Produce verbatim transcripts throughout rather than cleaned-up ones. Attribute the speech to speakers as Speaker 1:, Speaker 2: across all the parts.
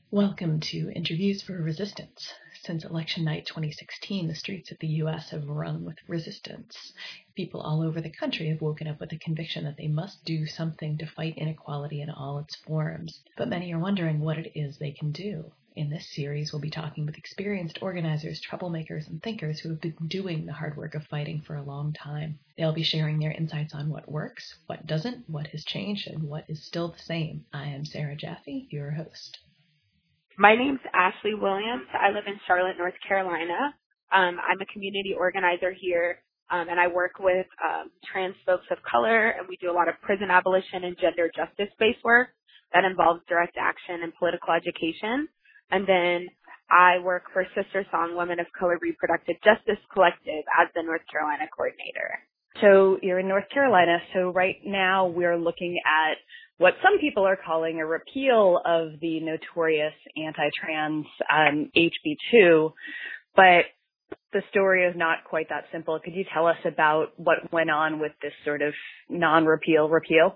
Speaker 1: Welcome to Interviews for Resistance. Since election night twenty sixteen, the streets of the U S have rung with resistance. People all over the country have woken up with a conviction that they must do something to fight inequality in all its forms. But many are wondering what it is they can do. In this series, we'll be talking with experienced organizers, troublemakers, and thinkers who have been doing the hard work of fighting for a long time. They'll be sharing their insights on what works, what doesn't, what has changed, and what is still the same. I am Sarah Jaffe, your host.
Speaker 2: My name's Ashley Williams. I live in Charlotte, North Carolina. Um, I'm a community organizer here, um, and I work with um, trans folks of color, and we do a lot of prison abolition and gender justice-based work that involves direct action and political education. And then I work for Sister Song Women of Color Reproductive Justice Collective as the North Carolina coordinator.
Speaker 3: So you're in North Carolina, so right now we're looking at what some people are calling a repeal of the notorious anti-trans um, H B two, but the story is not quite that simple. Could you tell us about what went on with this sort of non-repeal repeal?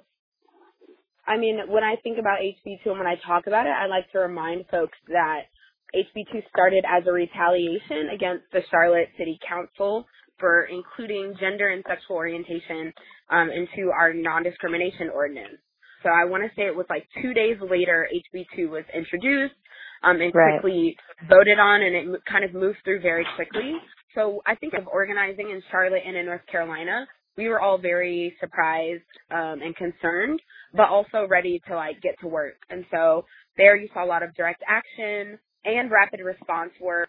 Speaker 2: I mean, when I think about H B two and when I talk about it, I like to remind folks that H B two started as a retaliation against the Charlotte City Council for including gender and sexual orientation um, into our non-discrimination ordinance. So I want to say it was like two days later H B two was introduced um, and
Speaker 3: right.
Speaker 2: quickly voted on, and it kind of moved through very quickly. So I think of organizing in Charlotte and in North Carolina, we were all very surprised um, and concerned, but also ready to like get to work. And so there you saw a lot of direct action and rapid response work.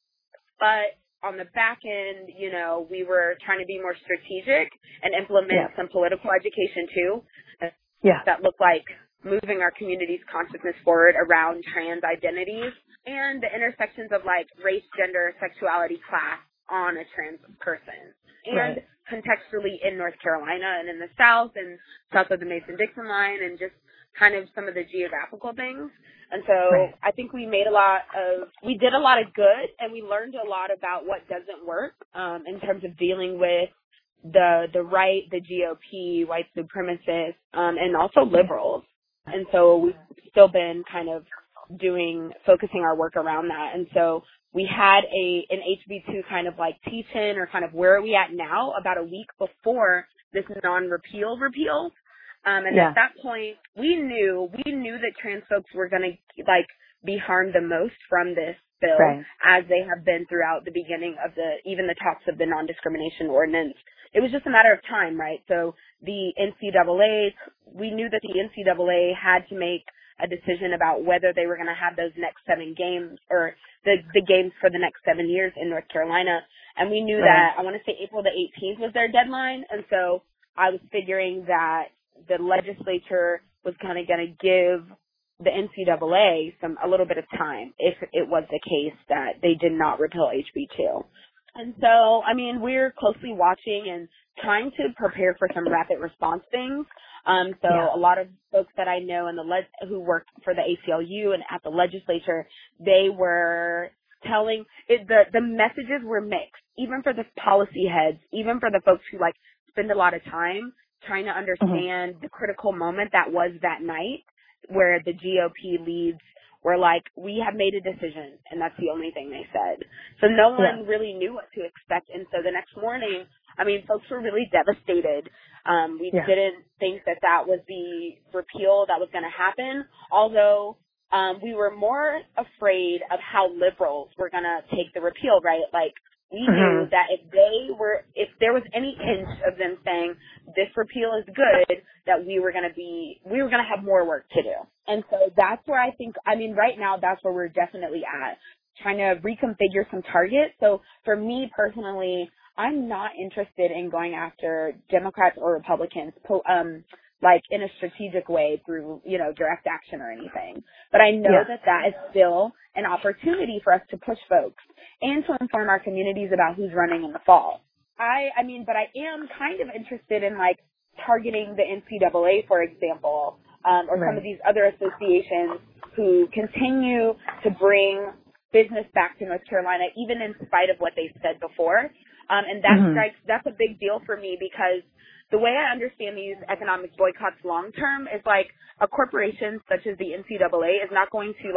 Speaker 2: But on the back end, you know, we were trying to be more strategic and implement
Speaker 3: yeah.
Speaker 2: some political education too.
Speaker 3: Yeah.
Speaker 2: That look like moving our community's consciousness forward around trans identities and the intersections of like race, gender, sexuality, class on a trans person. And
Speaker 3: right.
Speaker 2: contextually in North Carolina and in the South and south of the Mason-Dixon line and just kind of some of the geographical things. And so
Speaker 3: right.
Speaker 2: I think we made a lot of, we did a lot of good, and we learned a lot about what doesn't work um, in terms of dealing with the the right, the G O P, white supremacists, um, and also liberals. And so we've still been kind of doing, focusing our work around that. And so we had a an H B two kind of like teach-in or kind of where are we at now about a week before this non-repeal repeal. Um, and
Speaker 3: yeah.
Speaker 2: at that point, we knew, we knew that trans folks were going to like be harmed the most from this bill
Speaker 3: right.
Speaker 2: as they have been throughout the beginning of the, even the talks of the non-discrimination ordinance. It was just a matter of time, right? So the N C double A, we knew that the N C double A had to make a decision about whether they were going to have those next seven games or the, the games for the next seven years in North Carolina. And we knew
Speaker 3: right.
Speaker 2: that, I want to say April the eighteenth was their deadline. And so I was figuring that the legislature was kind of going to give the N C double A some, a little bit of time if it was the case that they did not repeal H B two. And so, I mean, we're closely watching and trying to prepare for some rapid response things. Um, so
Speaker 3: yeah.
Speaker 2: a lot of folks that I know in the le- who work for the A C L U and at the legislature, they were telling it, the the messages were mixed, even for the policy heads, even for the folks who like spend a lot of time trying to understand mm-hmm. the critical moment that was that night, where the G O P leads were like, we have made a decision, and that's the only thing they said. So no one
Speaker 3: yeah.
Speaker 2: really knew what to expect. And so the next morning, I mean, folks were really devastated. Um, we
Speaker 3: yeah.
Speaker 2: didn't think that that was the repeal that was going to happen, although um, we were more afraid of how liberals were going to take the repeal, right? Like, we mm-hmm. knew that if they were, if there was any inch of them saying this repeal is good, that we were going to be, we were going to have more work to do. And so that's where I think, I mean, right now, that's where we're definitely at, trying to reconfigure some targets. So for me personally, I'm not interested in going after Democrats or Republicans, um, like in a strategic way through, you know, direct action or anything. But I know
Speaker 3: yeah.
Speaker 2: that that is still an opportunity for us to push folks and to inform our communities about who's running in the fall. I, I mean, but I am kind of interested in like targeting the N C double A, for example, um, or right. some of these other associations who continue to bring business back to North Carolina, even in spite of what they've said before. Um, and that mm-hmm. strikes, that's a big deal for me because the way I understand these economic boycotts long term is like a corporation such as the N C double A is not going to like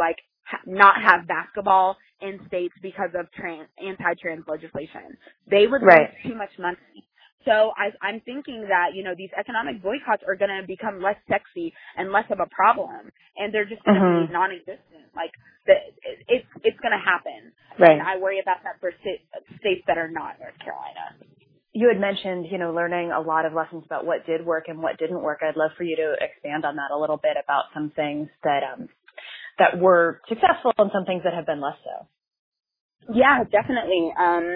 Speaker 2: ha- not have basketball in states because of trans, anti-trans legislation. They would
Speaker 3: Right.
Speaker 2: lose too much money. So I, I'm thinking that, you know, these economic boycotts are going to become less sexy and less of a problem, and they're just going to
Speaker 3: Mm-hmm.
Speaker 2: be non-existent. Like, the, it, it's it's going to happen.
Speaker 3: Right.
Speaker 2: And I worry about that for st- states that are not North Carolina.
Speaker 3: You had mentioned, you know, learning a lot of lessons about what did work and what didn't work. I'd love for you to expand on that a little bit about some things that um, that were successful and some things that have been less so.
Speaker 2: Yeah, definitely. Um,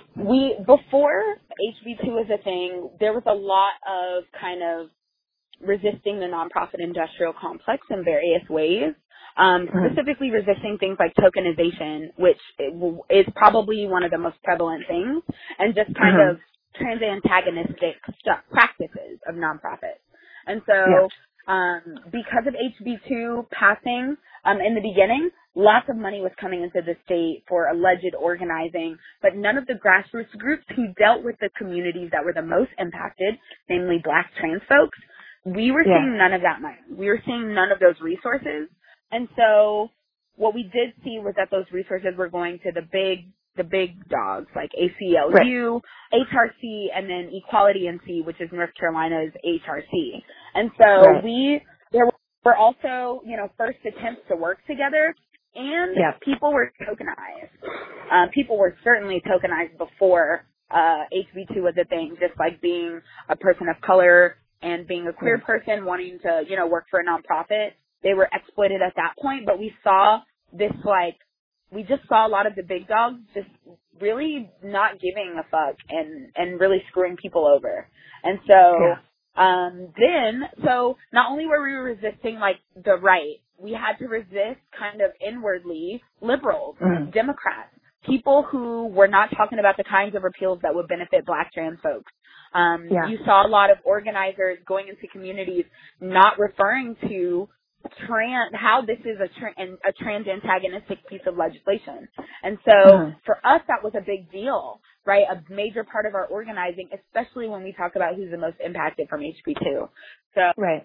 Speaker 2: we before H B two was a thing, there was a lot of kind of resisting the nonprofit industrial complex in various ways. Um,
Speaker 3: Mm-hmm.
Speaker 2: specifically resisting things like tokenization, which is probably one of the most prevalent things, and just kind
Speaker 3: Mm-hmm.
Speaker 2: of trans antagonistic stuff, practices of nonprofits. And so,
Speaker 3: Yeah.
Speaker 2: um, because of H B two passing, um, in the beginning, lots of money was coming into the state for alleged organizing, but none of the grassroots groups who dealt with the communities that were the most impacted, namely Black trans folks, we were
Speaker 3: Yeah.
Speaker 2: seeing none of that money. We were seeing none of those resources. And so what we did see was that those resources were going to the big, the big dogs like A C L U, right. H R C, and then Equality N C, which is North Carolina's H R C. And so right. we, there were also, you know, first attempts to work together, and yeah. people were tokenized. Uh, people were certainly tokenized before uh, H B two was a thing, just like being a person of color and being a queer yeah. person wanting to, you know, work for a nonprofit. They were exploited at that point, but we saw this, like, we just saw a lot of the big dogs just really not giving a fuck and, and really screwing people over. And so, yeah. um, then, so not only were we resisting, like, the right, we had to resist kind of inwardly liberals, mm-hmm. Democrats, people who were not talking about the kinds of repeals that would benefit Black trans folks. Um, yeah. You saw a lot of organizers going into communities not referring to trans, how this is a, tra- a trans antagonistic piece of legislation. And so mm-hmm. for us, that was a big deal, right? A major part of our organizing, especially when we talk about who's the most impacted from H B two. So,
Speaker 3: right.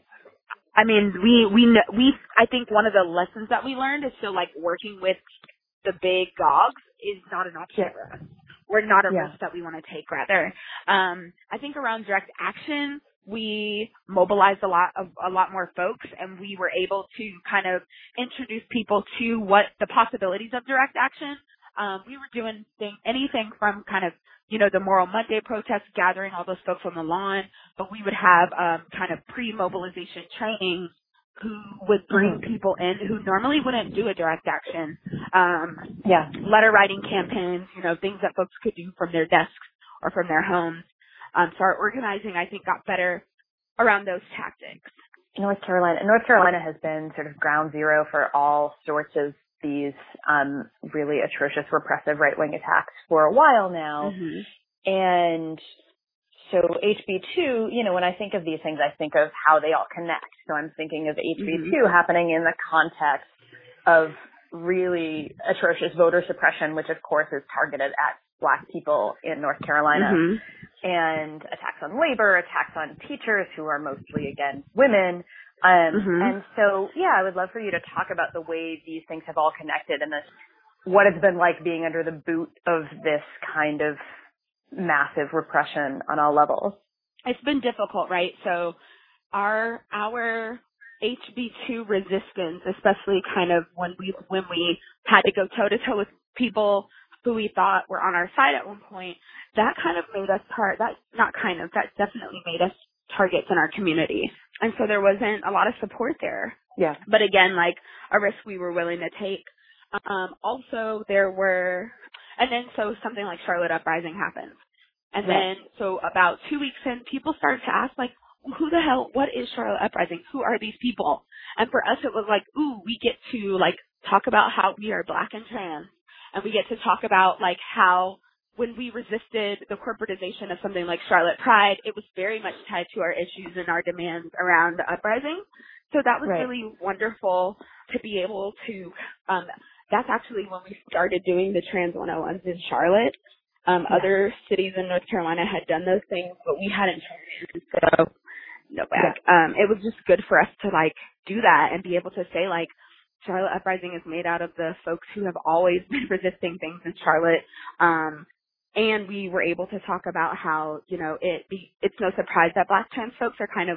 Speaker 2: I mean, we, we, we, I think one of the lessons that we learned is still like working with the big dogs is not an option
Speaker 3: yeah.
Speaker 2: for us. We're not a
Speaker 3: yeah.
Speaker 2: risk that we want to take, rather. Um, I think around direct action, we mobilized a lot of a lot more folks, and we were able to kind of introduce people to what the possibilities of direct action. Um, we were doing thing, anything from kind of, you know, the Moral Monday protests, gathering all those folks on the lawn, but we would have um, kind of pre-mobilization trainings who would bring mm-hmm. people in who normally wouldn't do a direct action. Um,
Speaker 3: yeah.
Speaker 2: letter writing campaigns, you know, things that folks could do from their desks or from their homes. Um, so our organizing, I think, got better around those tactics.
Speaker 3: North Carolina, North Carolina has been sort of ground zero for all sorts of these um, really atrocious, repressive right-wing attacks for a while now.
Speaker 2: Mm-hmm.
Speaker 3: And so H B two, you know, when I think of these things, I think of how they all connect. So I'm thinking of H B two mm-hmm. happening in the context of really atrocious voter suppression, which of course is targeted at Black people in North Carolina.
Speaker 2: Mm-hmm.
Speaker 3: And attacks on labor, attacks on teachers who are mostly, again, women. Um,
Speaker 2: mm-hmm.
Speaker 3: And so, yeah, I would love for you to talk about the way these things have all connected and this, what it's been like being under the boot of this kind of massive repression on all levels.
Speaker 2: It's been difficult, right? So our our H B two resistance, especially kind of when we when we had to go toe to toe with people who we thought were on our side at one point, that kind of made us part, that, not kind of, that definitely made us targets in our community. And so there wasn't a lot of support there.
Speaker 3: Yeah.
Speaker 2: But again, like a risk we were willing to take. Um, also there were, and then so something like Charlotte Uprising happens. And
Speaker 3: right.
Speaker 2: then, so about two weeks in, people started to ask like, who the hell, what is Charlotte Uprising? Who are these people? And for us, it was like, ooh, we get to like talk about how we are Black and trans. And we get to talk about, like, how when we resisted the corporatization of something like Charlotte Pride, it was very much tied to our issues and our demands around the uprising. So that was
Speaker 3: right.
Speaker 2: really wonderful to be able to, um, that's actually when we started doing the Trans one oh ones in Charlotte. Um, yeah. Other cities in North Carolina had done those things, but we hadn't tried it. So, no back. Yeah. Um, it was just good for us to, like, do that and be able to say, like, Charlotte Uprising is made out of the folks who have always been resisting things in Charlotte. Um, and we were able to talk about how, you know, it be, it's no surprise that Black trans folks are kind of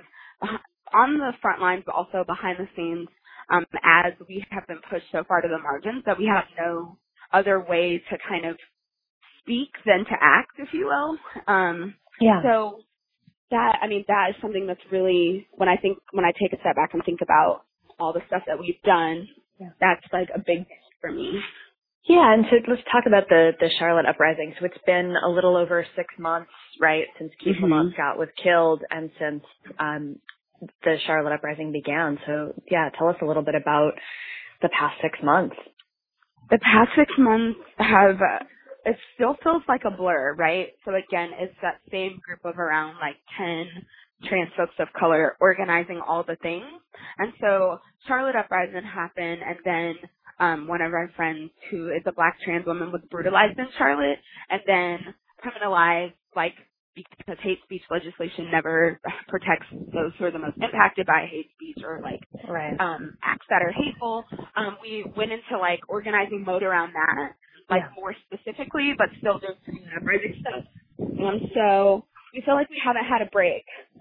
Speaker 2: on the front lines, but also behind the scenes, um, as we have been pushed so far to the margins that we have no other way to kind of speak than to act, if you will. Um,
Speaker 3: yeah.
Speaker 2: So that, I mean, that is something that's really, when I think, when I take a step back and think about all the stuff that we've done, yeah. that's like a big thing for me.
Speaker 3: Yeah, and so let's talk about the, the Charlotte Uprising. So it's been a little over six months, right, since Keith
Speaker 2: mm-hmm.
Speaker 3: Lamont Scott was killed and since um, the Charlotte Uprising began. So, yeah, tell us a little bit about the past six months.
Speaker 2: The past six months have, uh, it still feels like a blur, right? So again, it's that same group of around like ten trans folks of color organizing all the things. And so Charlotte Uprising happened, and then um, one of our friends who is a Black trans woman was brutalized in Charlotte and then criminalized, like, because hate speech legislation never protects those who are the most impacted by hate speech or like
Speaker 3: right.
Speaker 2: um, acts that are hateful. Um, we went into like organizing mode around that, like yeah. more specifically, but still doing uprising stuff. Um, so we feel like we haven't had a break.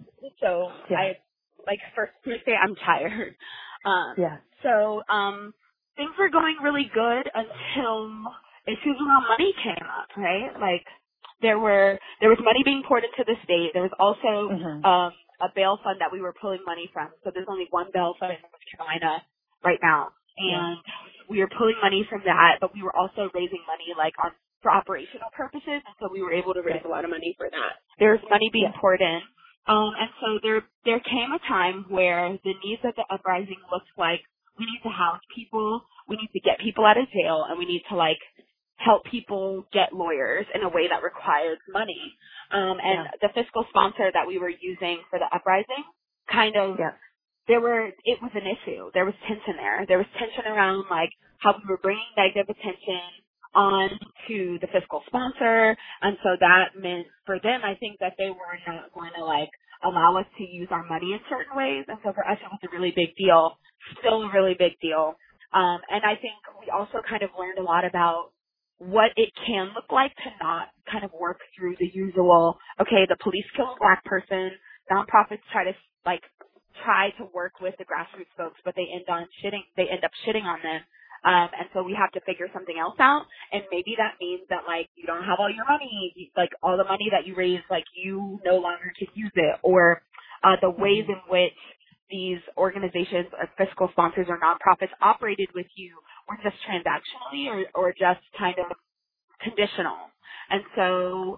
Speaker 2: So yeah. I, like, first to say I'm tired. Um,
Speaker 3: yeah.
Speaker 2: So um, things were going really good until issues around money came up, right? Like. There were there was money being poured into the state. There was also mm-hmm. um, a bail fund that we were pulling money from. So there's only one bail fund in North Carolina right now, and yeah. we were pulling money from that. But we were also raising money like on for operational purposes, and so we were able to raise right. a lot of money for that. There's money being yeah. poured in, um, and so there there came a time where the needs of the uprising looked like we need to house people, we need to get people out of jail, and we need to like. help people get lawyers in a way that requires money. Um, and yeah. the fiscal sponsor that we were using for the uprising kind of, yeah. there were, it was an issue. There was tension there. There was tension around like how we were bringing negative attention on to the fiscal sponsor. And so that meant for them, I think that they were not going to like allow us to use our money in certain ways. And so for us, it was a really big deal, still a really big deal. Um, and I think we also kind of learned a lot about what it can look like to not kind of work through the usual, okay, the police kill a Black person, nonprofits try to, like, try to work with the grassroots folks, but they end on shitting, they end up shitting on them. Um, and so we have to figure something else out. And maybe that means that, like, you don't have all your money, like, all the money that you raise, like, you no longer can use it. Or uh, the ways in which these organizations, or fiscal sponsors or nonprofits operated with you were just transactionally or, or just kind of conditional. And so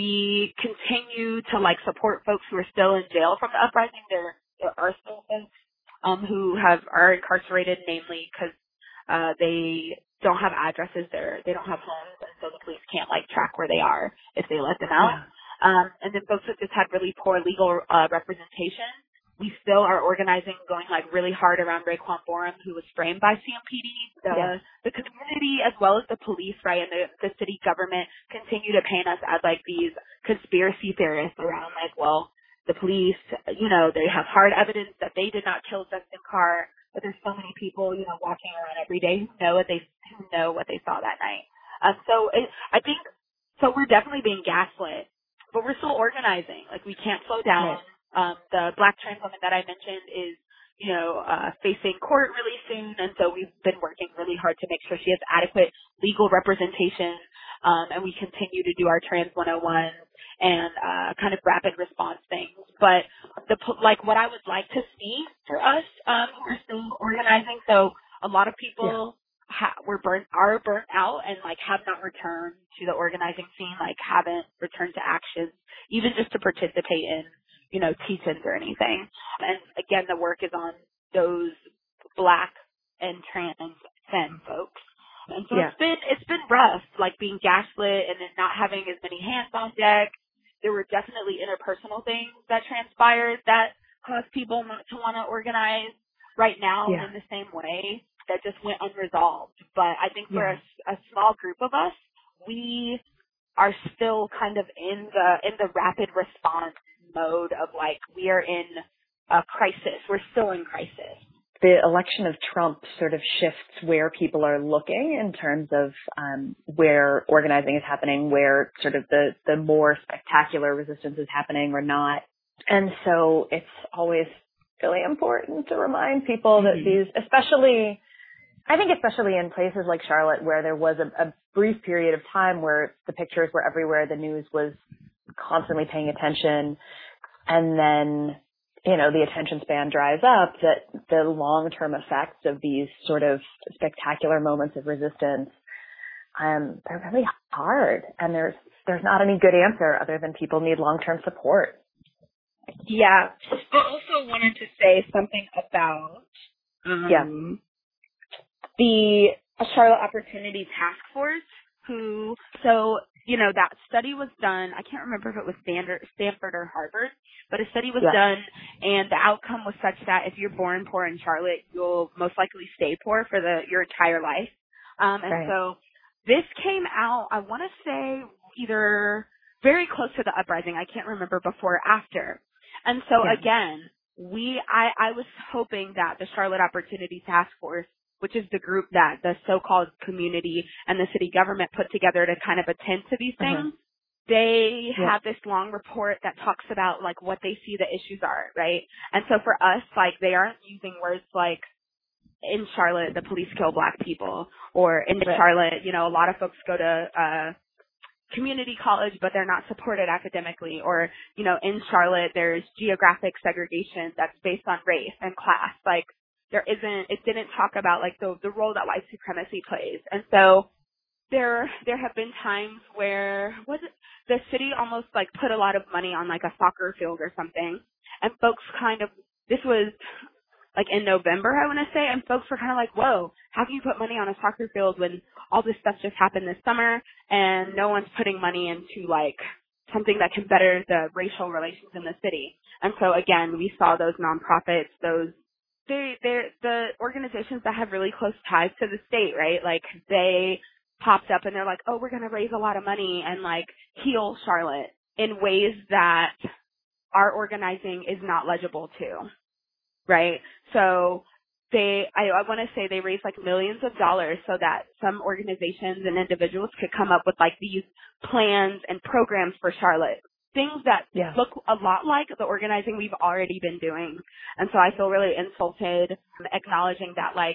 Speaker 2: we continue to like support folks who are still in jail from the uprising. There, there are still folks um, who have are incarcerated, namely because uh, they don't have addresses. They're, they don't have homes, and so the police can't like track where they are if they let them out. Yeah. Um, and then folks who just had really poor legal uh, representation. We still are organizing, going like really hard around Raekwon Borum, who was framed by C M P D. The, yeah. the community as well as the police, right, and the, the city government continue to paint us as like these conspiracy theorists around like, well, the police, you know, they have hard evidence that they did not kill Justin Carr, but there's so many people, you know, walking around every day who know what they who know what they saw that night. Um, so it, I think so. We're definitely being gaslit, but we're still organizing. Like we can't slow down. Right. Um, the Black trans woman that I mentioned is, you know, uh, facing court really soon, and so we've been working really hard to make sure she has adequate legal representation, um, and we continue to do our Trans one oh one and uh, kind of rapid response things. But the like, what I would like to see for us, um, who are still organizing. So a lot of people yeah. ha- were burnt, are burnt out, and like have not returned to the organizing scene, like haven't returned to action, even just to participate in. You know, teach-ins or anything. And again, the work is on those Black and trans femme folks. And so yeah. it's been, it's been rough, like being gaslit and then not having as many hands on deck. There were definitely interpersonal things that transpired that caused people not to want to organize right now yeah. in the same way that just went unresolved. But I think for yeah. a, a small group of us, we are still kind of in the, in the rapid response mode of like we are in a crisis. We're still in crisis.
Speaker 3: the election of Trump sort of shifts where people are looking in terms of um, where organizing is happening, where sort of the, the more spectacular resistance is happening or not. And so it's always really important to remind people that these, especially, I think especially in places like Charlotte where there was a, a brief period of time where the pictures were everywhere, the news was constantly paying attention, and then, you know, the attention span dries up, that the long-term effects of these sort of spectacular moments of resistance, um, they're really hard, and there's there's not any good answer other than people need long-term support.
Speaker 2: Yeah. I also wanted to say something about um,
Speaker 3: yeah.
Speaker 2: the Charlotte Opportunity Task Force, who, so, you know, that study was done, I can't remember if it was Stanford, Stanford or Harvard, but a study was
Speaker 3: yeah.
Speaker 2: done, and the outcome was such that if you're born poor in Charlotte, you'll most likely stay poor for the your entire life. Um, and
Speaker 3: right.
Speaker 2: so this came out, I want to say, either very close to the uprising. I can't remember before or after. And so,
Speaker 3: yeah.
Speaker 2: again, we I, I was hoping that the Charlotte Opportunity Task Force, which is the group that the so-called community and the city government put together to kind of attend to these things, uh-huh. they
Speaker 3: yeah.
Speaker 2: have this long report that talks about, like, what they see the issues are, right? And so for us, like, they aren't using words like, in Charlotte, the police kill black people, or in right. Charlotte, you know, a lot of folks go to uh community college, but they're not supported academically, or, you know, in Charlotte, there's geographic segregation that's based on race and class. Like, there isn't, it didn't talk about, like, the, the role that white supremacy plays. And so there, there have been times where, was it, the city almost, like, put a lot of money on, like, a soccer field or something, and folks kind of, this was, like, in November, I want to say, and folks were kind of like, whoa, how can you put money on a soccer field when all this stuff just happened this summer and no one's putting money into, like, something that can better the racial relations in the city? And so, again, we saw those nonprofits, those, they, they're the organizations that have really close ties to the state, right? Like, they popped up and they're like, oh, we're going to raise a lot of money and, like, heal Charlotte in ways that our organizing is not legible to. Right? So they, I, I want to say they raised like millions of dollars so that some organizations and individuals could come up with like these plans and programs for Charlotte. Things that
Speaker 3: yeah.
Speaker 2: look a lot like the organizing we've already been doing. And so I feel really insulted acknowledging that, like,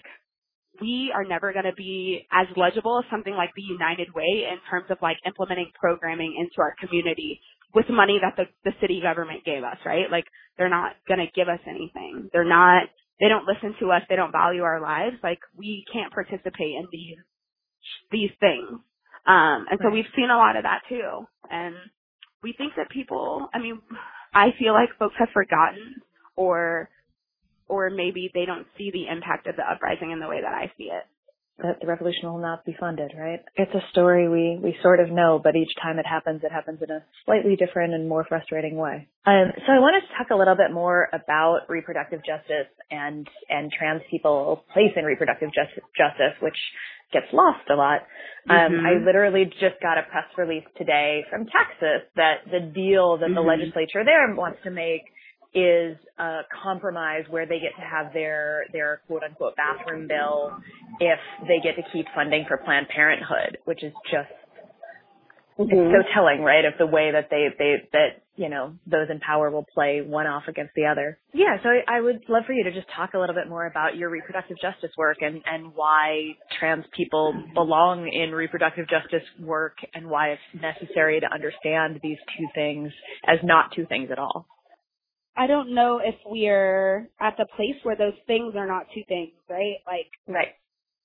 Speaker 2: we are never going to be as legible as something like the United Way in terms of like implementing programming into our community with money that the, the city government gave us, right? Like, they're not going to give us anything. They're not, they don't listen to us. They don't value our lives. Like, we can't participate in these, these things. Um, and right. so we've seen a lot of that too. And we think that people, I mean, I feel like folks have forgotten, or, or maybe they don't see the impact of the uprising in the way that I see it.
Speaker 3: That the revolution will not be funded, right? It's a story we, we sort of know, but each time it happens, it happens in a slightly different and more frustrating way. Um, so I wanted to talk a little bit more about reproductive justice and, and trans people's place in reproductive justice, justice, which gets lost a lot. Um, mm-hmm. I literally just got a press release today from Texas that the deal that mm-hmm. the legislature there wants to make is a compromise where they get to have their, their quote unquote bathroom bill if they get to keep funding for Planned Parenthood, which is just, mm-hmm. it's so telling, right, of the way that they, they, that, you know, those in power will play one off against the other. Yeah, so I, I would love for you to just talk a little bit more about your reproductive justice work and, and why trans people belong in reproductive justice work and why it's necessary to understand these two things as not two things at all.
Speaker 2: I don't know if we're at the place where those things are not two things, right? Like,
Speaker 3: right.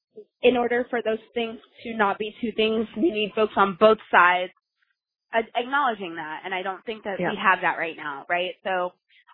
Speaker 2: In order for those things to not be two things, we need folks on both sides acknowledging that, and I don't think that yeah. we have that right now, right? So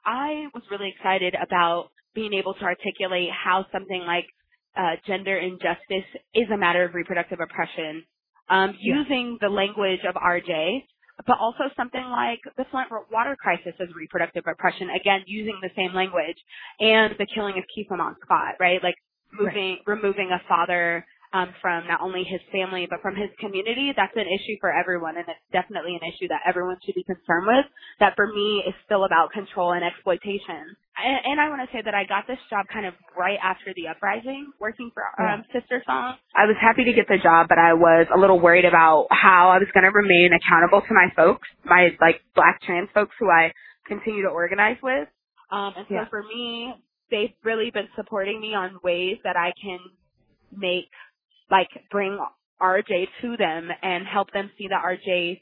Speaker 2: I was really excited about being able to articulate how something like uh, gender injustice is a matter of reproductive oppression, um, yeah. using the language of R J, but also something like the Flint water crisis as reproductive oppression, again, using the same language, and the killing of Keith Lamont Scott, right? Like moving, right. removing a father um, from not only his family, but from his community. That's an issue for everyone, and it's definitely an issue that everyone should be concerned with. That for me is still about control and exploitation. and, and I want to say that I got this job kind of right after the uprising, working for um,
Speaker 3: Yeah.
Speaker 2: Sister Song. I was happy to get the job, but I was a little worried about how I was going to remain accountable to my folks, my like Black trans folks who I continue to organize with. Um, and so
Speaker 3: Yeah.
Speaker 2: for me, they've really been supporting me on ways that I can make, like, bring R J to them and help them see that R J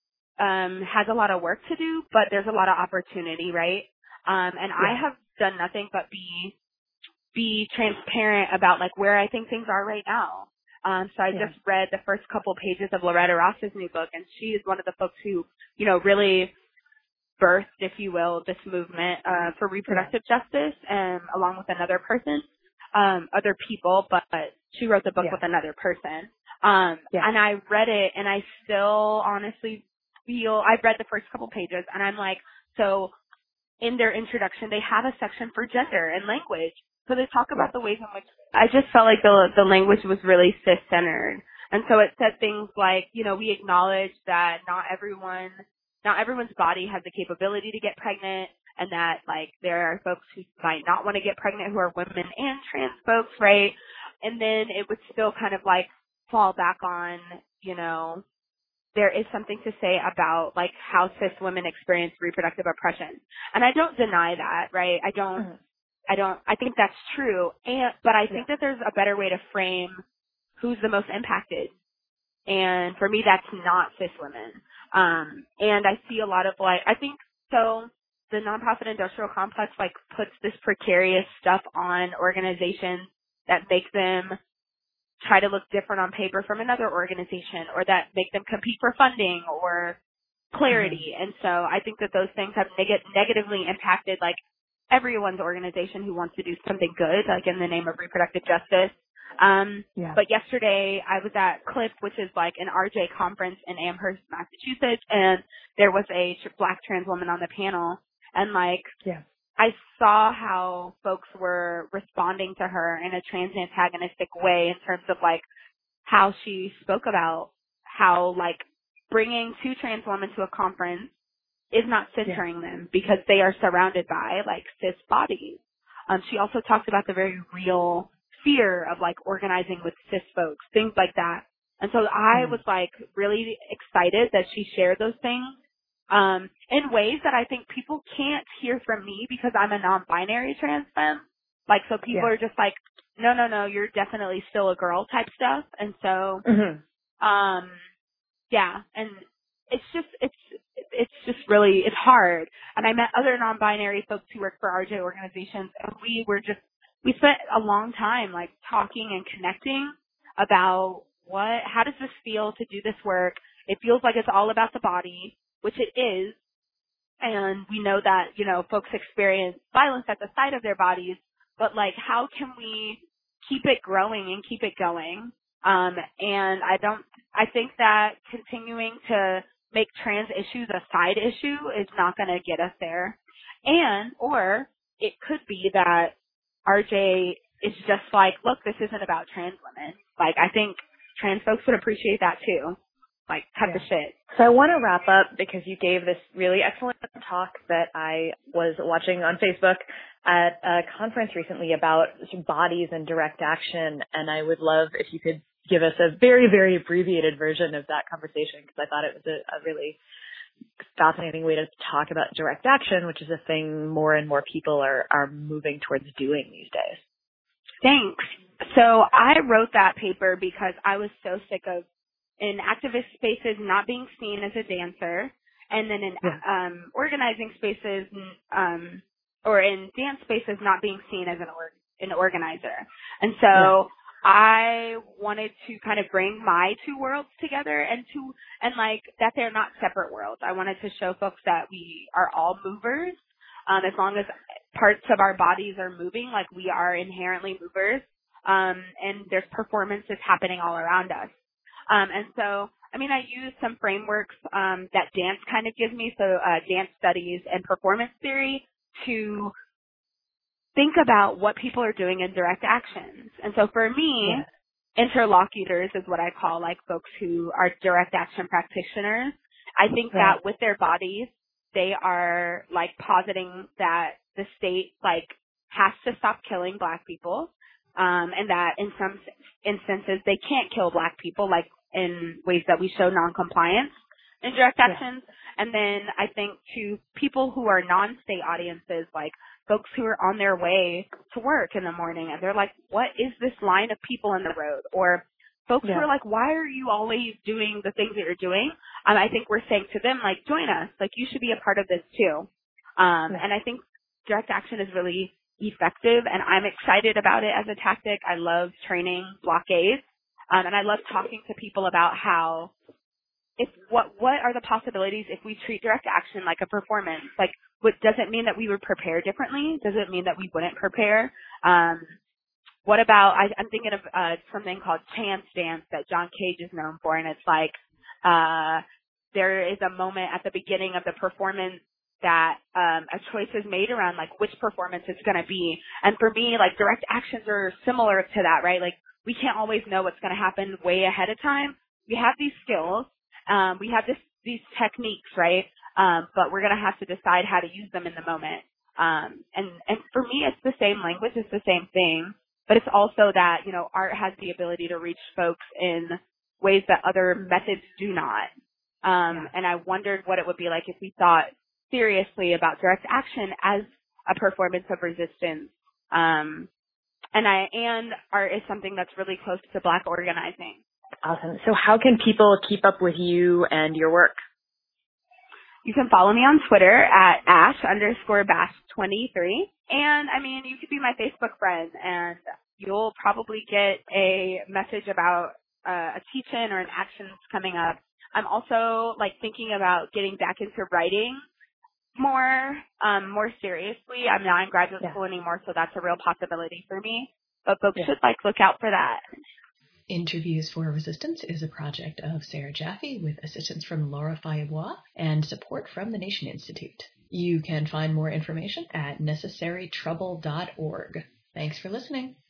Speaker 2: um, has a lot of work to do, but there's a lot of opportunity, right? Um, and
Speaker 3: Yeah.
Speaker 2: I have done nothing but be be transparent about like where I think things are right now. Um, so I
Speaker 3: Yeah.
Speaker 2: just read the first couple pages of Loretta Ross's new book, and she is one of the folks who, you know, really birthed, if you will, this movement uh, for reproductive yeah. justice, and along with another person, um, other people, but she wrote the book
Speaker 3: yeah.
Speaker 2: with another person. Um,
Speaker 3: yeah.
Speaker 2: And I read it, and I still honestly feel, I've read the first couple pages, and I'm like, so in their introduction, they have a section for gender and language. So they talk about the ways in which I just felt like the the language was really cis-centered. And so it said things like, you know, we acknowledge that not everyone, not everyone's body has the capability to get pregnant, and that like there are folks who might not want to get pregnant who are women and trans folks, right? And then it would still kind of like fall back on, you know, there is something to say about like how cis women experience reproductive oppression. And I don't deny that, right? I don't, mm-hmm. I don't, I think that's true. And, but I think yeah. that there's a better way to frame who's the most impacted. And for me, that's not cis women. Um, and I see a lot of like, I think so the nonprofit industrial complex like puts this precarious stuff on organizations that make them try to look different on paper from another organization, or that make them compete for funding or clarity. Mm-hmm. And so I think that those things have neg- negatively impacted like everyone's organization who wants to do something good, like in the name of reproductive justice. Um, yeah. But yesterday I was at CLIP, which is like an R J conference in Amherst, Massachusetts, and there was a Black trans woman on the panel, and like, yeah. I saw how folks were responding to her in a trans antagonistic way in terms of like how she spoke about how like bringing two trans women to a conference is not centering yeah. them because they are surrounded by like cis bodies. Um, she also talked about the very real fear of like organizing with cis folks, things like that. And so I mm. was like really excited that she shared those things. Um, in ways that I think people can't hear from me because I'm a non-binary trans femme. Like, so people yeah. are just like, no, no, no, you're definitely still a girl type stuff. And so, mm-hmm. um, yeah, and it's just, it's, it's just really, it's hard. And I met other non-binary folks who work for R J organizations, and we were just, we spent a long time like talking and connecting about what, how does this feel to do this work? It feels like it's all about the body, which it is, and we know that, you know, folks experience violence at the sight of their bodies, but like, how can we keep it growing and keep it going? Um, and I don't, I think that continuing to make trans issues a side issue is not going to get us there. And, or it could be that R J is just like, look, this isn't about trans women. Like, I think trans folks would appreciate that too. Like, cut yeah. the shit.
Speaker 3: So I want to wrap up because you gave this really excellent talk that I was watching on Facebook at a conference recently about bodies and direct action, and I would love if you could give us a very, very abbreviated version of that conversation, because I thought it was a, a really fascinating way to talk about direct action, which is a thing more and more people are, are moving towards doing these days.
Speaker 2: Thanks. So I wrote that paper because I was so sick of in activist spaces not being seen as a dancer, and then in yeah. um, organizing spaces um, or in dance spaces not being seen as an, or- an organizer. And so yeah. I wanted to kind of bring my two worlds together and to and like that they're not separate worlds. I wanted to show folks that we are all movers. Um, as long as parts of our bodies are moving, like we are inherently movers, um, and there's performances happening all around us. Um, and so, I mean, I use some frameworks um, that dance kind of gives me, so uh, dance studies and performance theory, to think about what people are doing in direct actions. And so for me, yeah. interlocutors is what I call like folks who are direct action practitioners. I think yeah. that with their bodies, they are like positing that the state, like, has to stop killing Black people, um, and that in some instances they can't kill Black people, like in ways that we show noncompliance in direct actions. Yeah. And then I think to people who are non-state audiences, like folks who are on their way to work in the morning and they're like, what is this line of people in the road? Or folks yeah. who are like, why are you always doing the things that you're doing? Um, I think we're saying to them, like, join us. Like, you should be a part of this too. Um, yeah. And I think direct action is really effective, and I'm excited about it as a tactic. I love training blockades, um, and I love talking to people about how if what what are the possibilities if we treat direct action like a performance? Like, what does it mean that we would prepare differently? Does it mean that we wouldn't prepare? Um, what about, I, I'm thinking of uh, something called chance dance that John Cage is known for, and it's like uh, there is a moment at the beginning of the performance that um, a choice is made around, like, which performance it's going to be. And for me, like, direct actions are similar to that, right? Like, we can't always know what's going to happen way ahead of time. We have these skills. Um, we have this, these techniques, right? Um, but we're going to have to decide how to use them in the moment. Um, and, and for me, it's the same language. It's the same thing. But it's also that, you know, art has the ability to reach folks in ways that other methods do not. Um, yeah. And I wondered what it would be like if we thought seriously about direct action as a performance of resistance. Um, and I, and art is something that's really close to Black organizing.
Speaker 3: Awesome. So how can people keep up with you and your work?
Speaker 2: You can follow me on Twitter at ash underscore bash twenty-three. And I mean, you could be my Facebook friend and you'll probably get a message about uh, a teach-in or an action that's coming up. I'm also like thinking about getting back into writing more, um, more seriously. I'm not in graduate yeah. school anymore, so that's a real possibility for me. But folks yeah. should like look out for that.
Speaker 1: Interviews for Resistance is a project of Sarah Jaffe with assistance from Laura Fayebois and support from the Nation Institute. You can find more information at necessary trouble dot org. Thanks for listening.